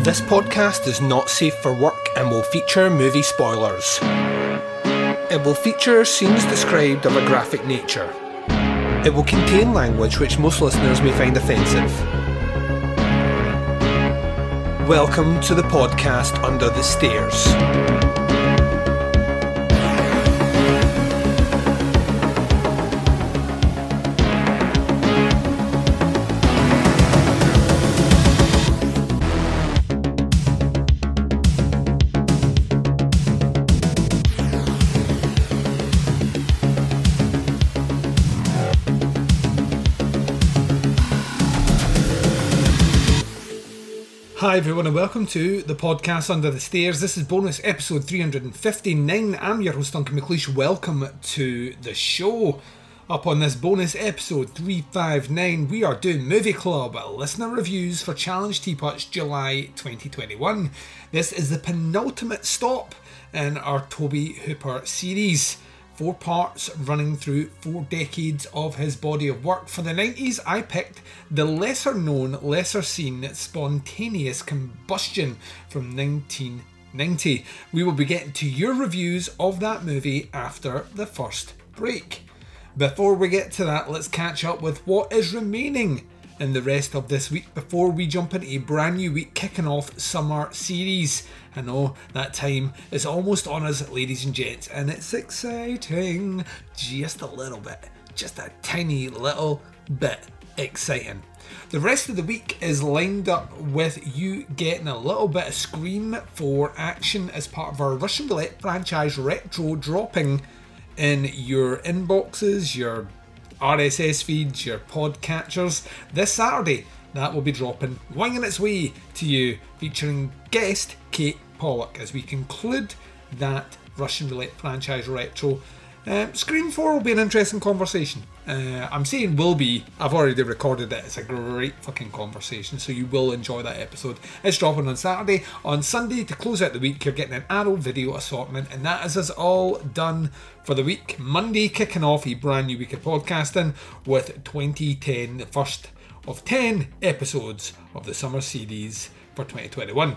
This podcast is not safe for work and will feature movie spoilers. It will feature scenes described of a graphic nature. It will contain language which most listeners may find offensive. Welcome to the podcast Under the Stairs. Hi everyone and welcome to the podcast Under the Stairs. This is bonus episode 359. I'm your host Duncan McLeish. Welcome to the show. Up on this bonus episode 359 we are doing Movie Club listener reviews for Challenge Teapots July 2021. This is the penultimate stop in our Toby Hooper series. 4 parts running through 4 decades of his body of work. For the 90s, I picked the lesser known, lesser seen Spontaneous Combustion from 1990. We will be getting to your reviews of that movie after the first break. Before we get to that, let's catch up with what is remaining in the rest of this week before we jump into a brand new week kicking off summer series. I know that time is almost on us, ladies and gents, and it's exciting. Just a little bit. Just a tiny little bit exciting. The rest of the week is lined up with you getting a little bit of Scream 4 action as part of our Russian Roulette franchise retro dropping in your inboxes, your RSS feeds, your podcatchers. This Saturday, that will be dropping, winging its way to you, featuring guest Kate Pollock as we conclude that Russian Roulette franchise retro. Scream 4 will be an interesting conversation. I'm saying will be, I've already recorded it. It's a great fucking conversation, so you will enjoy that episode. It's dropping on Saturday. On Sunday, to close out the week, you're getting an Arrow video assortment, and that is us all done for the week. Monday, kicking off a brand new week of podcasting with 2010, the first of 10 episodes of the summer series for 2021.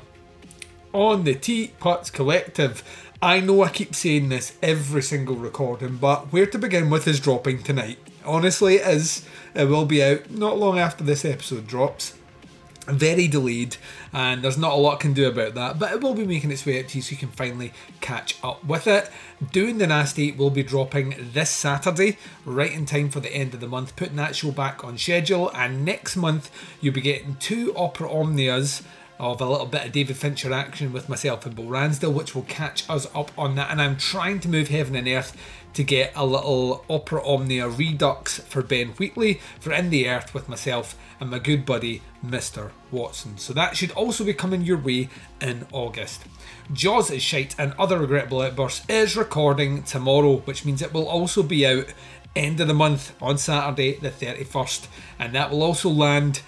On the Teapots Collective, I know I keep saying this every single recording, but Where to Begin With is dropping tonight. Honestly, it is. It will be out not long after this episode drops. Very delayed, and there's not a lot I can do about that, but it will be making its way out to you so you can finally catch up with it. Doing the Nasty will be dropping this Saturday, right in time for the end of the month, putting that show back on schedule, and next month you'll be getting 2 Opera Omnias of a little bit of David Fincher action with myself and Bo Ransdell, which will catch us up on that. And I'm trying to move heaven and earth to get a little Opera Omnia redux for Ben Wheatley for In the Earth with myself and my good buddy Mr. Watson. So that should also be coming your way in August. Jaws is Shite and Other Regrettable Outbursts is recording tomorrow, which means it will also be out end of the month on Saturday the 31st, and that will also land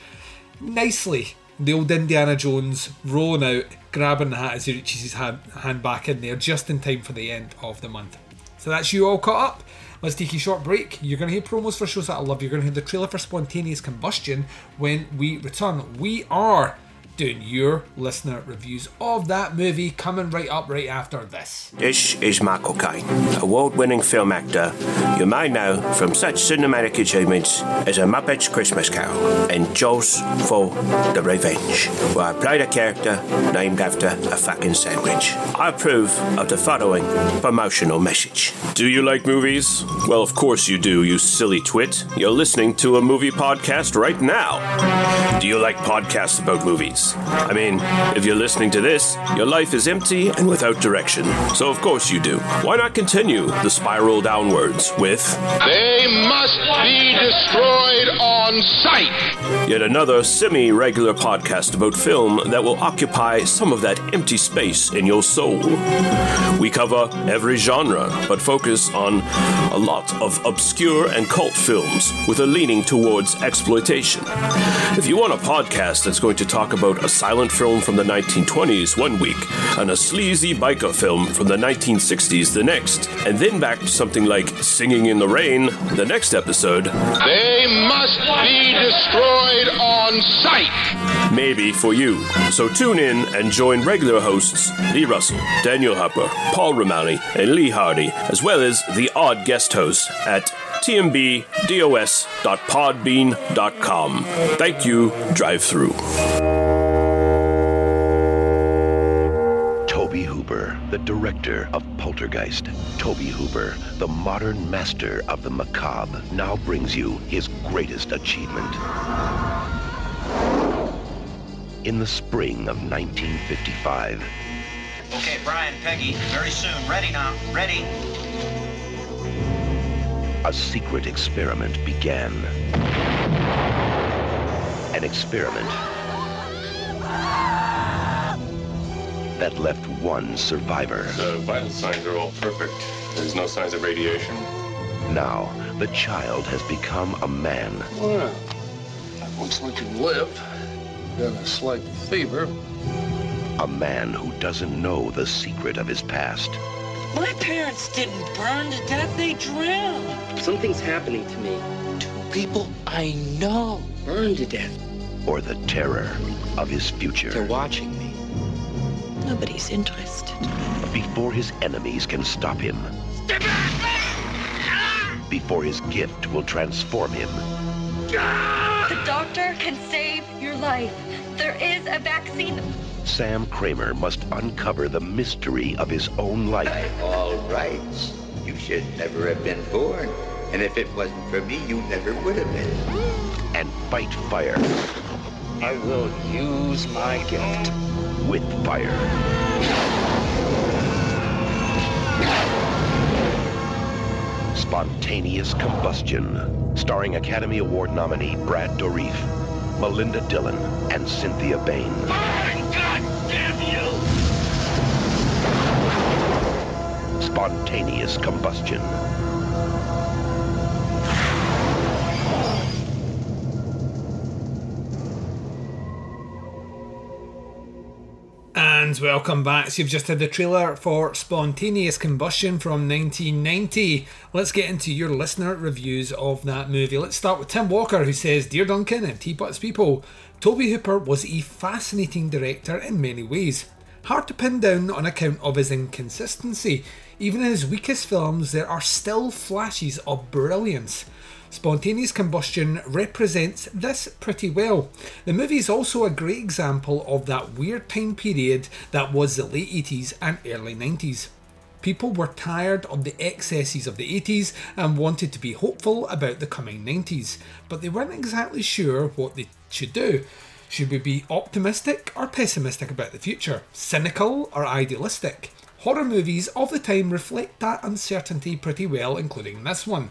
nicely. The old Indiana Jones rolling out, grabbing the hat as he reaches his hand back in there just in time for the end of the month. So that's you all caught up. Let's take a short break. You're going to hear promos for shows that I love. You're going to hear the trailer for Spontaneous Combustion when we return. We are doing your listener reviews of that movie coming right up right after this. This is Michael Caine, award-winning film actor you might know from such cinematic achievements as A Muppet's Christmas Carol and Jaws for the Revenge, where I played a character named after a fucking sandwich. I approve of the following promotional message. Do you like movies? Well, of course you do, you silly twit. You're listening to a movie podcast right now. Do you like podcasts about movies? I mean, if you're listening to this, your life is empty and without direction. So of course you do. Why not continue the spiral downwards with They must be destroyed on sight. Yet another semi-regular podcast about film that will occupy some of that empty space in your soul. We cover every genre, but focus on a lot of obscure and cult films with a leaning towards exploitation. If you want a podcast that's going to talk about a silent film from the 1920s one week, and a sleazy biker film from the 1960s the next, and then back to something like Singing in the Rain the next episode, They must be be destroyed on sight. Maybe for you. So tune in and join regular hosts Lee Russell, Daniel Harper, Paul Romali, and Lee Hardy, as well as the odd guest host at tmbdos.podbean.com. Thank you, Drive Through. Tobe Hooper, the director of Poltergeist. Tobe Hooper, the modern master of the macabre, now brings you his greatest achievement. In the spring of 1955. Okay, Brian, Peggy, very soon. Ready now. Ready. A secret experiment began. An experiment that left one survivor. The vital signs are all perfect. There's no signs of radiation. Now, the child has become a man. Well, looks like you lived. Got a slight fever. A man who doesn't know the secret of his past. My parents didn't burn to death, they drowned. Something's happening to me. 2 people I know burned to death. Or the terror of his future. They're watching me. Nobody's interested. Before his enemies can stop him. Before his gift will transform him. The doctor can save your life. There is a vaccine. Sam Kramer must uncover the mystery of his own life. By all rights, you should never have been born. And if it wasn't for me, you never would have been. And fight fire. I will use my gift. With fire. Spontaneous Combustion, starring Academy Award nominee Brad Dourif, Melinda Dillon, and Cynthia Bain. God damn you! Spontaneous Combustion. And welcome back. So you've just had the trailer for Spontaneous Combustion from 1990. Let's get into your listener reviews of that movie. Let's start with Tim Walker, who says, Dear Duncan and Teapot's people, Tobe Hooper was a fascinating director in many ways. Hard to pin down on account of his inconsistency. Even in his weakest films, there are still flashes of brilliance. Spontaneous Combustion represents this pretty well. The movie is also a great example of that weird time period that was the late 80s and early 90s. People were tired of the excesses of the 80s and wanted to be hopeful about the coming 90s, but they weren't exactly sure what they should do. Should we be optimistic or pessimistic about the future? Cynical or idealistic? Horror movies of the time reflect that uncertainty pretty well, including this one.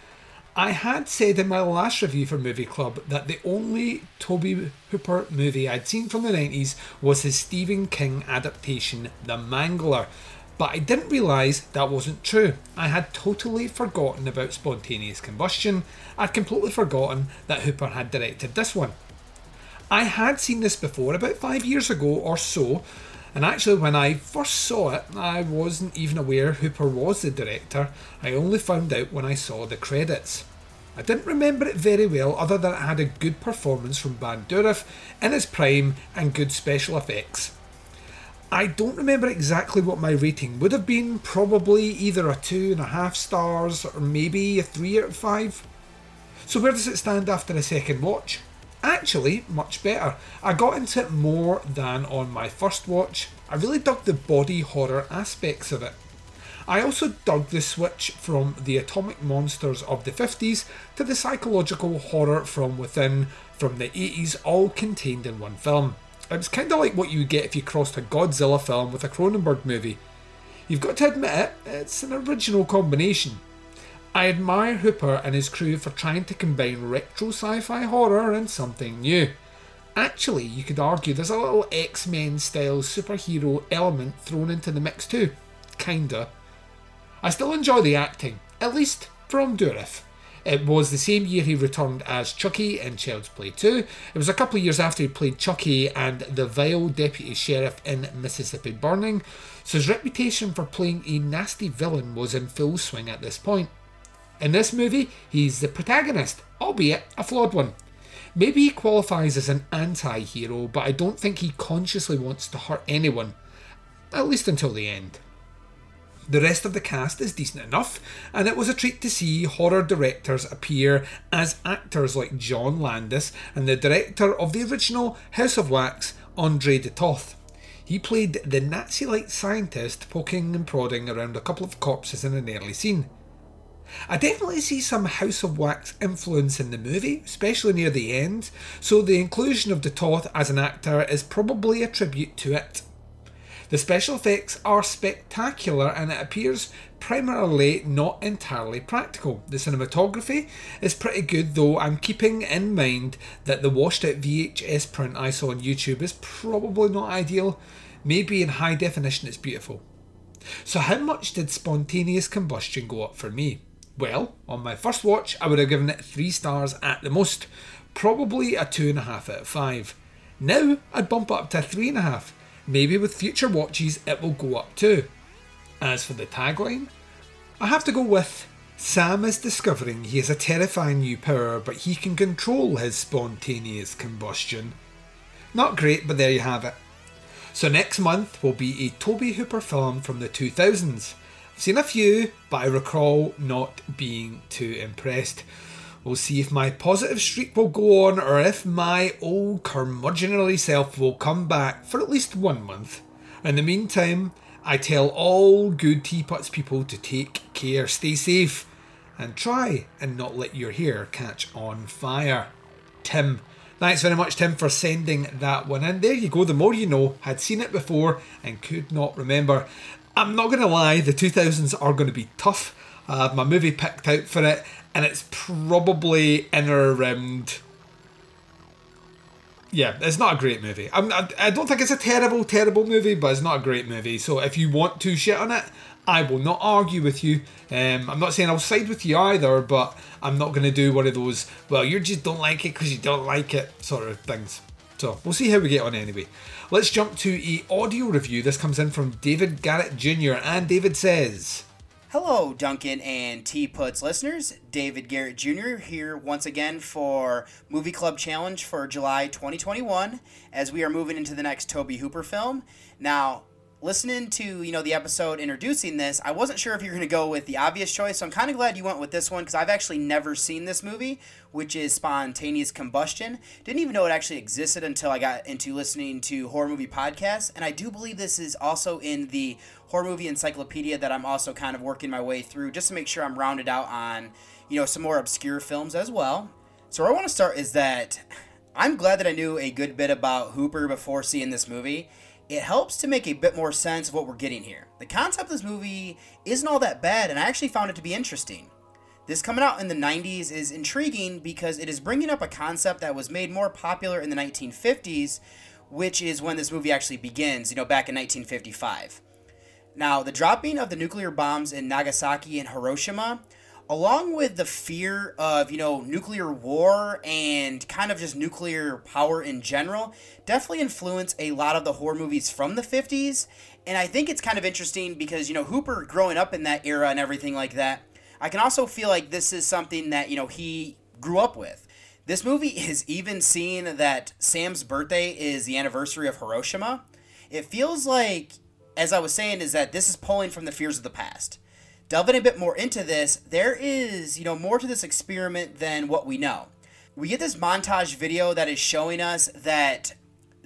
I had said in my last review for Movie Club that the only Tobe Hooper movie I'd seen from the 90s was his Stephen King adaptation, The Mangler, but I didn't realise that wasn't true. I had totally forgotten about Spontaneous Combustion. I'd completely forgotten that Hooper had directed this one. I had seen this before about 5 years ago or so, and actually when I first saw it, I wasn't even aware Hooper was the director. I only found out when I saw the credits. I didn't remember it very well, other than it had a good performance from Brad Dourif in his prime and good special effects. I don't remember exactly what my rating would have been, probably either a 2.5 stars or maybe a 3 out of 5. So where does it stand after a second watch? Actually, much better. I got into it more than on my first watch. I really dug the body horror aspects of it. I also dug the switch from the atomic monsters of the 50s to the psychological horror from within from the 80s, all contained in one film. It was kind of like what you would get if you crossed a Godzilla film with a Cronenberg movie. You've got to admit it, it's an original combination. I admire Hooper and his crew for trying to combine retro sci-fi horror and something new. Actually, you could argue there's a little X-Men style superhero element thrown into the mix too. Kinda. I still enjoy the acting, at least from Dourif. It was the same year he returned as Chucky in Child's Play 2. It was a couple of years after he played Chucky and the vile deputy sheriff in Mississippi Burning, so his reputation for playing a nasty villain was in full swing at this point. In this movie, he's the protagonist, albeit a flawed one. Maybe he qualifies as an anti-hero, but I don't think he consciously wants to hurt anyone, at least until the end. The rest of the cast is decent enough, and it was a treat to see horror directors appear as actors like John Landis and the director of the original House of Wax, André de Toth. He played the Nazi-like scientist poking and prodding around a couple of corpses in an early scene. I definitely see some House of Wax influence in the movie, especially near the end, so the inclusion of de Toth as an actor is probably a tribute to it. The special effects are spectacular and it appears primarily not entirely practical. The cinematography is pretty good, though I'm keeping in mind that the washed out VHS print I saw on YouTube is probably not ideal. Maybe in high definition it's beautiful. So how much did Spontaneous Combustion go up for me? Well, on my first watch I would have given it 3 stars at the most, probably a 2.5 out of 5. Now I'd bump it up to 3.5. Maybe with future watches it will go up too. As for the tagline, I have to go with Sam is discovering he has a terrifying new power, but he can control his spontaneous combustion. Not great, but there you have it. So next month will be a Tobe Hooper film from the 2000s. I've seen a few, but I recall not being too impressed. We'll see if my positive streak will go on or if my old curmudgeonly self will come back for at least 1 month. In the meantime, I tell all good Teapots people to take care, stay safe, and try and not let your hair catch on fire. Tim. Thanks very much, Tim, for sending that one in. There you go, the more you know. Had seen it before and could not remember. I'm not going to lie, the 2000s are going to be tough. I have my movie picked out for it, and it's probably in or around... Yeah, it's not a great movie. I don't think it's a terrible movie, but it's not a great movie. So if you want to shit on it, I will not argue with you. I'm not saying I'll side with you either, but I'm not going to do one of those, well, you just don't like it because you don't like it sort of things. So we'll see how we get on anyway. Let's jump to an audio review. This comes in from David Garrett Jr. and David says... Hello, Duncan and Teapots listeners. David Garrett Jr. here once again for Movie Club Challenge for July 2021 as we are moving into the next Tobe Hooper film. Now, listening to, the episode introducing this, I wasn't sure if you were going to go with the obvious choice, so I'm kind of glad you went with this one because I've actually never seen this movie, which is Spontaneous Combustion. Didn't even know it actually existed until I got into listening to horror movie podcasts, and I do believe this is also in the horror movie encyclopedia that I'm also kind of working my way through just to make sure I'm rounded out on, some more obscure films as well. So where I want to start is that I'm glad that I knew a good bit about Hooper before seeing this movie. It helps to make a bit more sense of what we're getting here. The concept of this movie isn't all that bad, and I actually found it to be interesting. This coming out in the 90s is intriguing because it is bringing up a concept that was made more popular in the 1950s, which is when this movie actually begins, back in 1955. Now, the dropping of the nuclear bombs in Nagasaki and Hiroshima, along with the fear of, nuclear war and kind of just nuclear power in general, definitely influenced a lot of the horror movies from the 50s. And I think it's kind of interesting because, Hooper growing up in that era and everything like that, I can also feel like this is something that, he grew up with. This movie is even seeing that Sam's birthday is the anniversary of Hiroshima. It feels like, as I was saying, is that this is pulling from the fears of the past. Delving a bit more into this, there is, more to this experiment than what we know. We get this montage video that is showing us that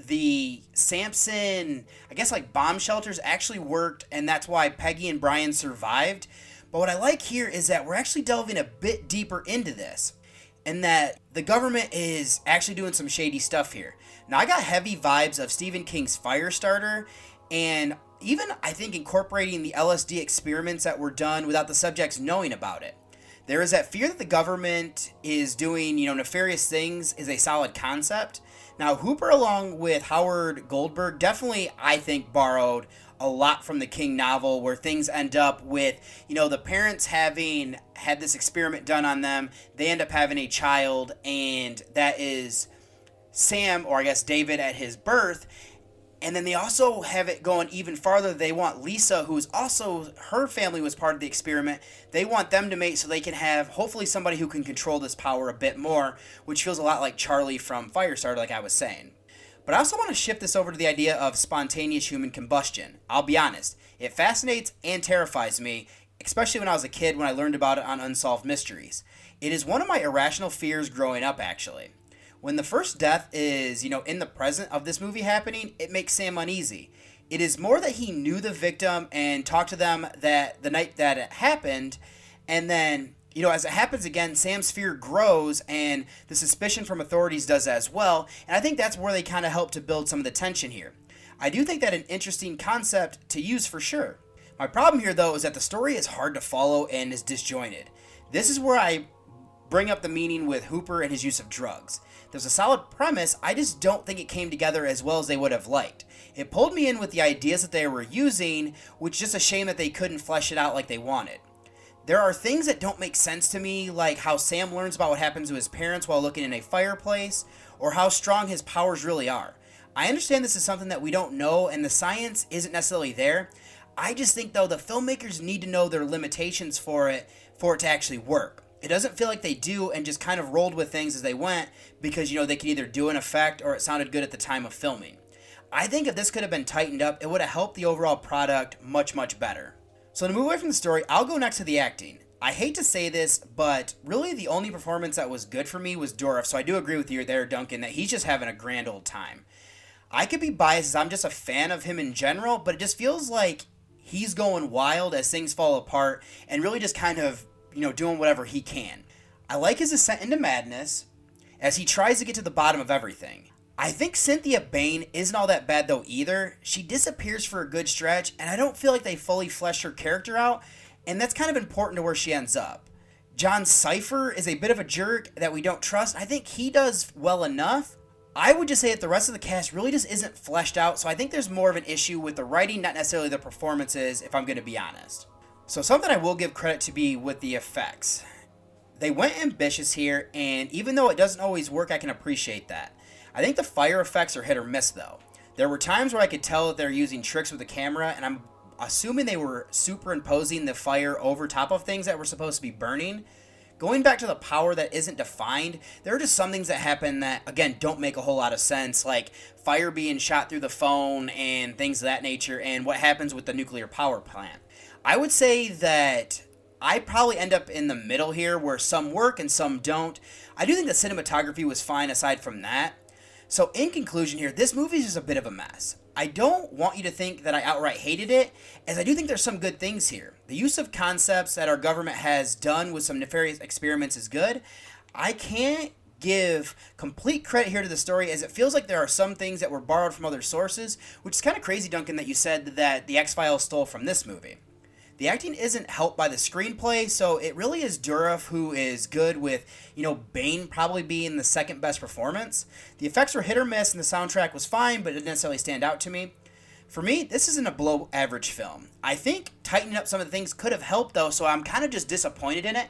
the Samson, bomb shelters actually worked, and that's why Peggy and Brian survived. But what I like here is that we're actually delving a bit deeper into this, and that the government is actually doing some shady stuff here. Now, I got heavy vibes of Stephen King's Firestarter, and even, I think, incorporating the LSD experiments that were done without the subjects knowing about it. There is that fear that the government is doing, nefarious things is a solid concept. Now, Hooper, along with Howard Goldberg, definitely, I think, borrowed a lot from the King novel, where things end up with, the parents having had this experiment done on them. They end up having a child, and that is Sam, or I guess David, at his birth. And then they also have it going even farther. They want Lisa, who's also, her family was part of the experiment. They want them to mate so they can have, hopefully, somebody who can control this power a bit more, which feels a lot like Charlie from Firestarter, like I was saying. But I also want to shift this over to the idea of spontaneous human combustion. I'll be honest, it fascinates and terrifies me, especially when I was a kid when I learned about it on Unsolved Mysteries. It is one of my irrational fears growing up, actually. When the first death is, in the present of this movie happening, it makes Sam uneasy. It is more that he knew the victim and talked to them that the night that it happened, and then, as it happens again, Sam's fear grows, and the suspicion from authorities does as well, and I think that's where they kind of help to build some of the tension here. I do think that an interesting concept to use for sure. My problem here, though, is that the story is hard to follow and is disjointed. This is where I bring up the meaning with Hooper and his use of drugs. There's a solid premise, I just don't think it came together as well as they would have liked. It pulled me in with the ideas that they were using, which is just a shame that they couldn't flesh it out like they wanted. There are things that don't make sense to me, like how Sam learns about what happens to his parents while looking in a fireplace, or how strong his powers really are. I understand this is something that we don't know, and the science isn't necessarily there. I just think, though, the filmmakers need to know their limitations for it to actually work. It doesn't feel like they do and just kind of rolled with things as they went because, they could either do an effect or it sounded good at the time of filming. I think if this could have been tightened up, it would have helped the overall product much, much better. So to move away from the story, I'll go next to the acting. I hate to say this, but really the only performance that was good for me was Dourif, so I do agree with you there, Duncan, that he's just having a grand old time. I could be biased as I'm just a fan of him in general, but it just feels like he's going wild as things fall apart and really just kind of doing whatever he can. I like his ascent into madness as he tries to get to the bottom of everything. I think Cynthia Bain isn't all that bad though either. She disappears for a good stretch, and I don't feel like they fully fleshed her character out, and that's kind of important to where she ends up. John Cypher is a bit of a jerk that we don't trust. I think he does well enough. I would just say that the rest of the cast really just isn't fleshed out, so I think there's more of an issue with the writing, not necessarily the performances, if I'm going to be honest. So something I will give credit to be with the effects. They went ambitious here, and even though it doesn't always work, I can appreciate that. I think the fire effects are hit or miss, though. There were times where I could tell that they're using tricks with the camera, and I'm assuming they were superimposing the fire over top of things that were supposed to be burning. Going back to the power that isn't defined, there are just some things that happen that, again, don't make a whole lot of sense, like fire being shot through the phone and things of that nature, and what happens with the nuclear power plant. I would say that I probably end up in the middle here where some work and some don't. I do think the cinematography was fine aside from that. So in conclusion here, this movie is just a bit of a mess. I don't want you to think that I outright hated it, as I do think there's some good things here. The use of concepts that our government has done with some nefarious experiments is good. I can't give complete credit here to the story, as it feels like there are some things that were borrowed from other sources, which is kind of crazy, Duncan, that you said that the X-Files stole from this movie. The acting isn't helped by the screenplay, so it really is Dourif who is good with, Bane probably being the second best performance. The effects were hit or miss and the soundtrack was fine, but it didn't necessarily stand out to me. For me, this isn't a below average film. I think tightening up some of the things could have helped though, so I'm kind of just disappointed in it.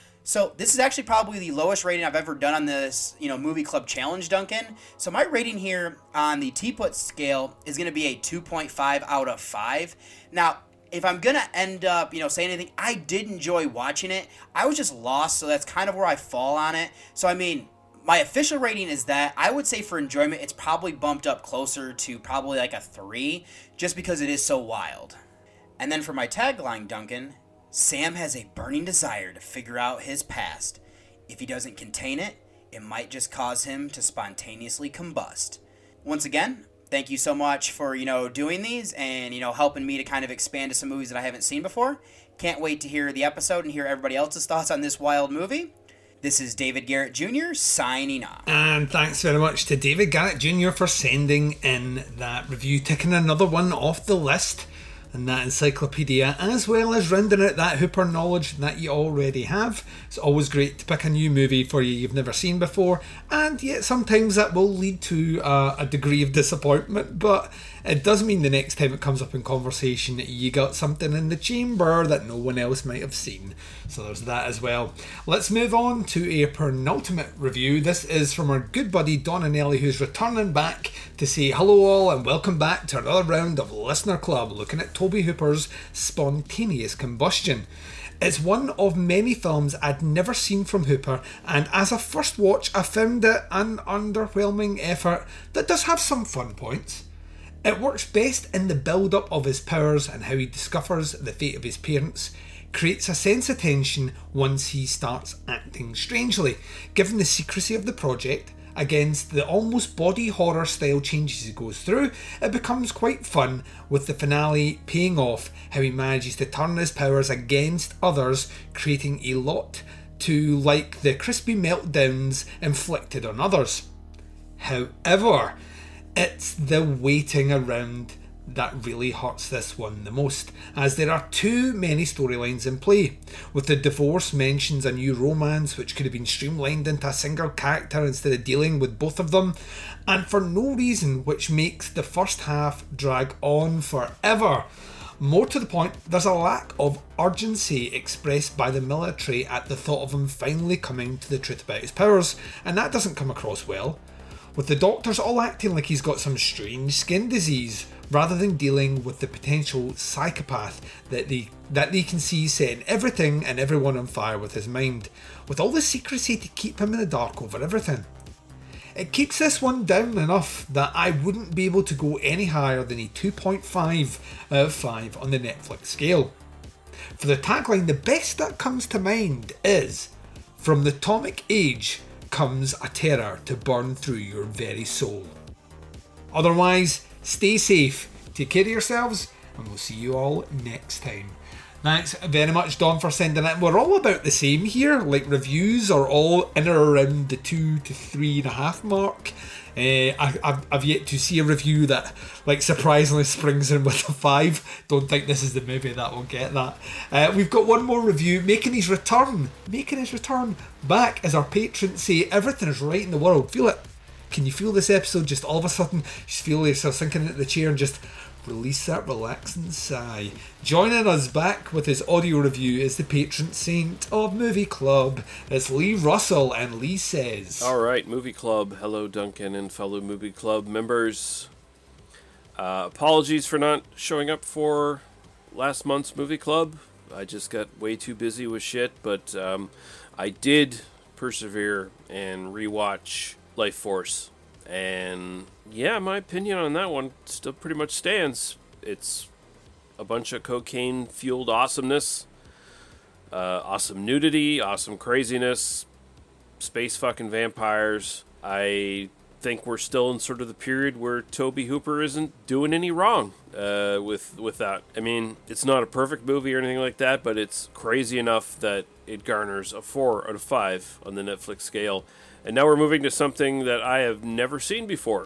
So this is actually probably the lowest rating I've ever done on this, Movie Club Challenge, Duncan. So my rating here on the Teapot scale is going to be a 2.5 out of 5. Now, if I'm going to end up, saying anything, I did enjoy watching it. I was just lost, so that's kind of where I fall on it. So, my official rating is that I would say for enjoyment, it's probably bumped up closer to probably like a 3, just because it is so wild. And then for my tagline, Duncan, Sam has a burning desire to figure out his past. If he doesn't contain it, it might just cause him to spontaneously combust. Once again, thank you so much for, doing these and, helping me to kind of expand to some movies that I haven't seen before. Can't wait to hear the episode and hear everybody else's thoughts on this wild movie. This is David Garrett Jr. signing off. And thanks very much to David Garrett Jr. for sending in that review, ticking another one off the list and that encyclopedia, as well as rounding out that Hooper knowledge that you already have. It's always great to pick a new movie for you've never seen before, and yet sometimes that will lead to a degree of disappointment, but It does mean the next time it comes up in conversation, you got something in the chamber that no one else might have seen. So there's that as well. Let's move on to a penultimate review. This is from our good buddy Don Anelli, who's returning back to say hello all and welcome back to another round of Listener Club, looking at Toby Hooper's Spontaneous Combustion. It's one of many films I'd never seen from Hooper, and as a first watch I found it an underwhelming effort that does have some fun points. It works best in the build-up of his powers and how he discovers the fate of his parents, creates a sense of tension once he starts acting strangely. Given the secrecy of the project, against the almost body horror style changes he goes through, it becomes quite fun, with the finale paying off how he manages to turn his powers against others, creating a lot to like the crispy meltdowns inflicted on others. However, it's the waiting around that really hurts this one the most, as there are too many storylines in play. With the divorce mentions a new romance which could have been streamlined into a single character instead of dealing with both of them, and for no reason, which makes the first half drag on forever. More to the point, there's a lack of urgency expressed by the military at the thought of him finally coming to the truth about his powers, and that doesn't come across well, with the doctors all acting like he's got some strange skin disease, rather than dealing with the potential psychopath that they can see setting everything and everyone on fire with his mind, with all the secrecy to keep him in the dark over everything. It keeps this one down enough that I wouldn't be able to go any higher than a 2.5 out of 5 on the Netflix scale. For the tagline, the best that comes to mind is, "From the atomic age comes a terror to burn through your very soul." Otherwise, stay safe, take care of yourselves, and we'll see you all next time. Thanks very much, Don, for sending it. We're all about the same here. Like, reviews are all in or around the 2 to 3.5 mark. I've yet to see a review that, like, surprisingly springs in with a 5. Don't think this is the movie that will get that. We've got one more review making his return back as our patrons say everything is right in the world. Feel it. Can you feel this episode just all of a sudden? Just feel yourself sinking into the chair and just release that relaxing sigh. Joining us back with his audio review is the patron saint of Movie Club. It's Lee Russell, and Lee says... Alright, Movie Club. Hello, Duncan and fellow Movie Club members. Apologies for not showing up for last month's Movie Club. I just got way too busy with shit, but I did persevere and rewatch Life Force. And yeah, my opinion on that one still pretty much stands. It's a bunch of cocaine-fueled awesomeness, awesome nudity, awesome craziness, space fucking vampires. I think we're still in sort of the period where Toby Hooper isn't doing any wrong with that. I mean, it's not a perfect movie or anything like that, but it's crazy enough that it garners a 4 out of 5 on the Netflix scale. And now we're moving to something that I have never seen before.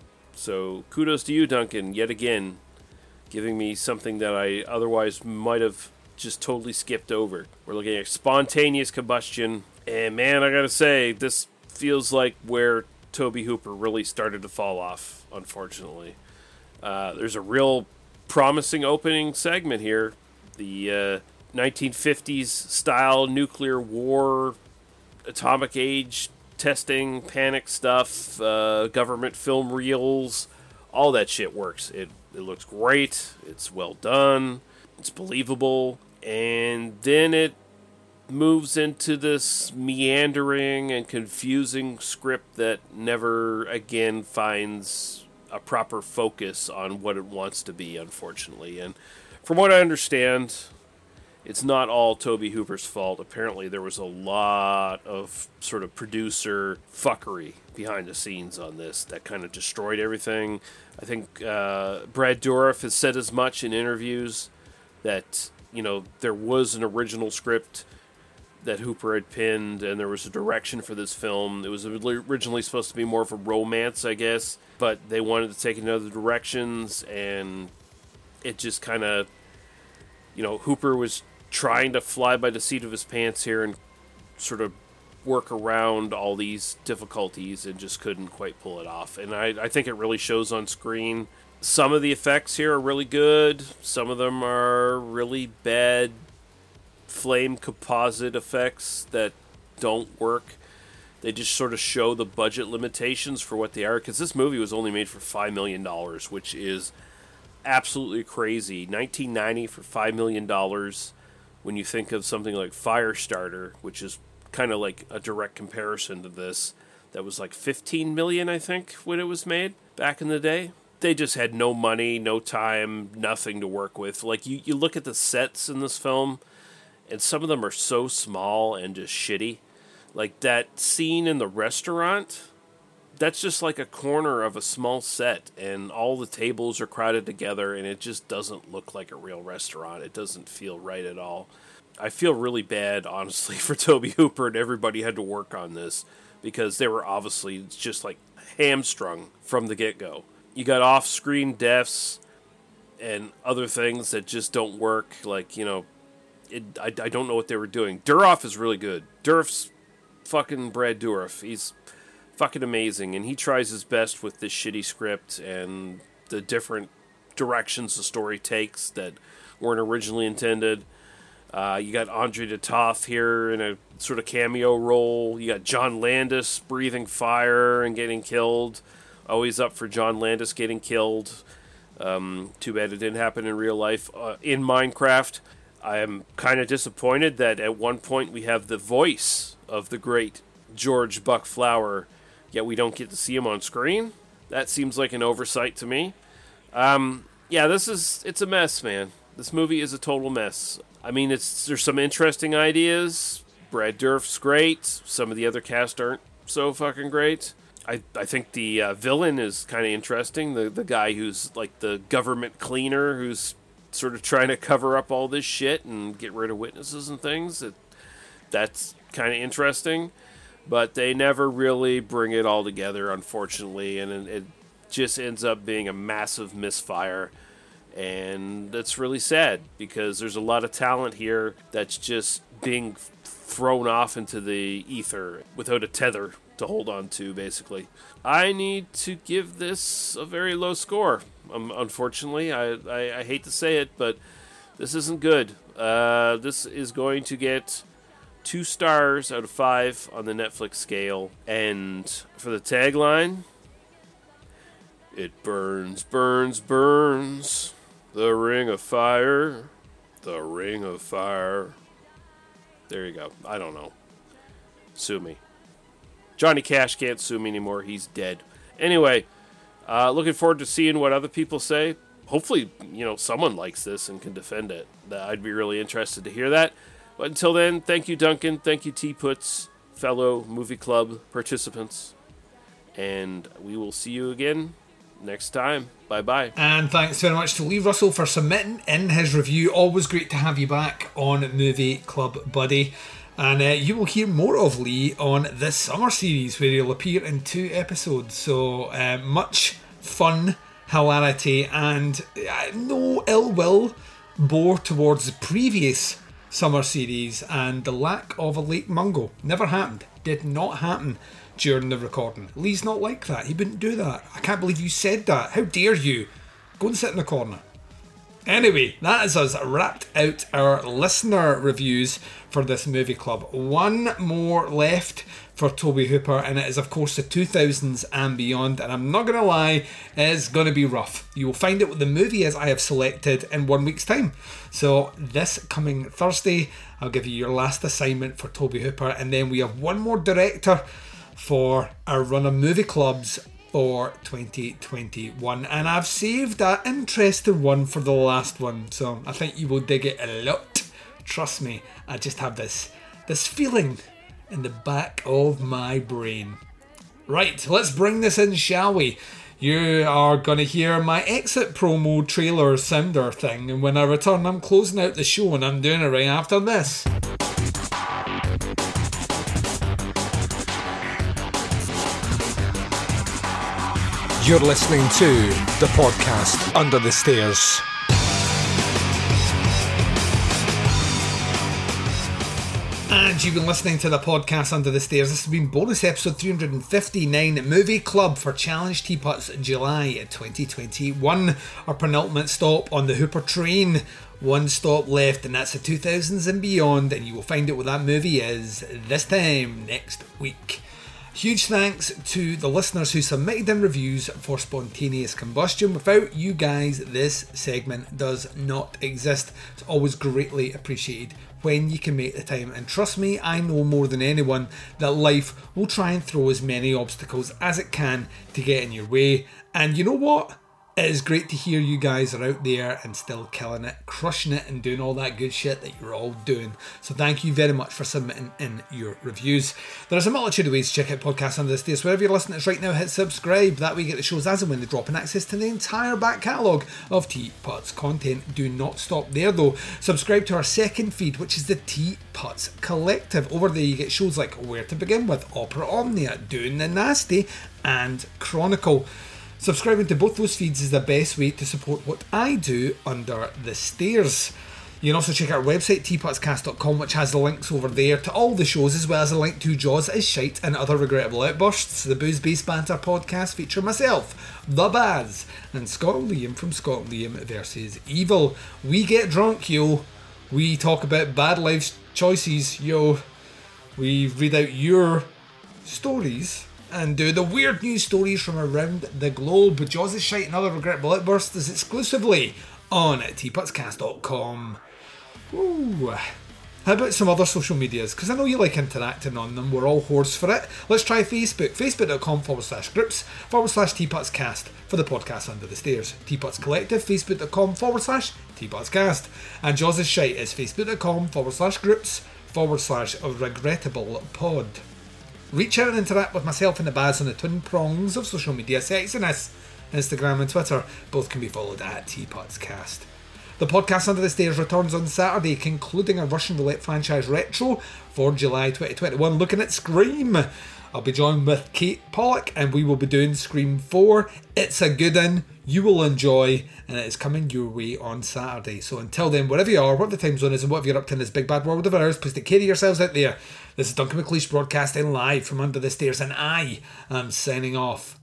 So kudos to you, Duncan, yet again, giving me something that I otherwise might have just totally skipped over. We're looking at Spontaneous Combustion. And man, I gotta say, this feels like where Toby Hooper really started to fall off, unfortunately. There's a real promising opening segment here. The 1950s style nuclear war, atomic age testing, panic stuff, government film reels, all that shit works. It looks great, it's well done, it's believable, and then it moves into this meandering and confusing script that never again finds a proper focus on what it wants to be, unfortunately. And from what I understand, it's not all Toby Hooper's fault. Apparently there was a lot of sort of producer fuckery behind the scenes on this that kind of destroyed everything. I think Brad Dourif has said as much in interviews that, you know, there was an original script that Hooper had pinned, and there was a direction for this film. It was originally supposed to be more of a romance, I guess, but they wanted to take it in other directions, and it just kind of, you know, Hooper was trying to fly by the seat of his pants here and sort of work around all these difficulties and just couldn't quite pull it off. And I think it really shows on screen. Some of the effects here are really good. Some of them are really bad flame composite effects that don't work. They just sort of show the budget limitations for what they are, because this movie was only made for $5 million, which is absolutely crazy. $19.90 for $5 million when you think of something like Firestarter, which is kind of like a direct comparison to this. That was like $15 million, I think, when it was made back in the day. They just had no money, no time, nothing to work with. Like, you look at the sets in this film, and some of them are so small and just shitty. Like, that scene in the restaurant, that's just like a corner of a small set, and all the tables are crowded together, and it just doesn't look like a real restaurant. It doesn't feel right at all. I feel really bad, honestly, for Tobe Hooper, and everybody had to work on this, because they were obviously just, like, hamstrung from the get-go. You got off-screen deaths and other things that just don't work. Like, you know, I don't know what they were doing. Dourif is really good. Dourif's fucking Brad Dourif. He's fucking amazing, and he tries his best with this shitty script and the different directions the story takes that weren't originally intended. You got Andre de Toth here in a sort of cameo role. You got John Landis breathing fire and getting killed. Always up for John Landis getting killed. Too bad it didn't happen in real life. In Minecraft, I am kind of disappointed that at one point we have the voice of the great George Buck Flower, yet we don't get to see him on screen. That seems like an oversight to me. Yeah, it's a mess, man. This movie is a total mess. I mean, there's some interesting ideas. Brad Dourif's great. Some of the other cast aren't so fucking great. I think the villain is kind of interesting. The guy who's like the government cleaner who's sort of trying to cover up all this shit and get rid of witnesses and things. That's kind of interesting. But they never really bring it all together, unfortunately. And it just ends up being a massive misfire. And that's really sad because there's a lot of talent here that's just being thrown off into the ether without a tether to hold on to, basically. I need to give this a very low score. Unfortunately, I hate to say it, but this isn't good. This is going to get 2 stars out of 5 on the Netflix scale. And for the tagline, it burns, burns, burns. The ring of fire. The ring of fire. There you go. I don't know. Sue me. Johnny Cash can't sue me anymore. He's dead. Anyway, looking forward to seeing what other people say. Hopefully, someone likes this and can defend it. I'd be really interested to hear that. But until then, thank you, Duncan. Thank you, T-Puts, fellow movie club participants. And we will see you again next time. Bye-bye. And thanks very much to Lee Russell for submitting in his review. Always great to have you back on Movie Club, buddy. And you will hear more of Lee on this summer series where he'll appear in 2 episodes. So much fun, hilarity, and no ill will bore towards the previous summer series and the lack of a Lake Mungo. Never happened. Did not happen during the recording. Lee's not like that. He wouldn't do that. I can't believe you said that. How dare you? Go and sit in the corner. Anyway, that is us wrapped out our listener reviews for this movie club. One more left for Tobe Hooper, and it is of course the 2000s and beyond, and I'm not going to lie, it's going to be rough. You will find out what the movie is I have selected in 1 week's time. So this coming Thursday, I'll give you your last assignment for Tobe Hooper, and then we have one more director for our run of movie clubs for 2021, and I've saved that interesting one for the last one, so I think you will dig it a lot. Trust me, I just have this feeling in the back of my brain. Right, let's bring this in, shall we? You are going to hear my exit promo trailer sounder thing, and when I return I'm closing out the show, and I'm doing it right after this. You're listening to the podcast Under the Stairs. And you've been listening to the podcast Under the Stairs. This has been bonus episode 359, Movie Club for Challenge Teapots July 2021. Our penultimate stop on the Hooper train. One stop left, and that's the 2000s and beyond, and you will find out what that movie is this time next week. Huge thanks to the listeners who submitted in reviews for Spontaneous Combustion. Without you guys, this segment does not exist. It's always greatly appreciated when you can make the time, and trust me, I know more than anyone that life will try and throw as many obstacles as it can to get in your way. And you know what? It is great to hear you guys are out there and still killing it, crushing it, and doing all that good shit that you're all doing. So thank you very much for submitting in your reviews. There's a multitude of ways to check out Podcasts Under the Stairs. Wherever you're listening to us right now, hit subscribe. That way you get the shows as and when they drop, and access to the entire back catalogue of Teapots content. Do not stop there though. Subscribe to our second feed, which is the Teapots Collective. Over there you get shows like Where to Begin With, Opera Omnia, Doing the Nasty, and Chronicle. Subscribing to both those feeds is the best way to support what I do under the stairs. You can also check out our website, teapotscast.com, which has the links over there to all the shows, as well as a link to Jaws is Shite and Other Regrettable Outbursts, the Booze Based Banter podcast feature myself, The Baz, and Scott Liam from Scott Liam vs. Evil. We get drunk, yo. We talk about bad life choices, yo. We read out your stories and do the weird news stories from around the globe. Jaws is Shite and Other Regrettable Outbursts is exclusively on teapotscast.com. Ooh. How about some other social medias? Because I know you like interacting on them. We're all whores for it. Let's try Facebook. Facebook.com/groups/Teapotscast for the podcast Under the Stairs. Teapots Collective. Facebook.com/Teapotscast. And Jaws is Shite is Facebook.com/groups/Regrettable-Pod. Reach out and interact with myself and the Baz on the twin prongs of social media sexiness. Instagram and Twitter both can be followed at Teapotscast. The podcast Under the Stairs returns on Saturday, concluding a Russian Roulette franchise retro for July 2021, looking at Scream. I'll be joined with Kate Pollock, and we will be doing Scream 4. It's a good one, you will enjoy, and it is coming your way on Saturday. So until then, wherever you are, whatever the time zone is, and whatever you're up to in this big bad world of ours, please take care of yourselves out there. This is Duncan McLeish broadcasting live from Under the Stairs, and I am signing off.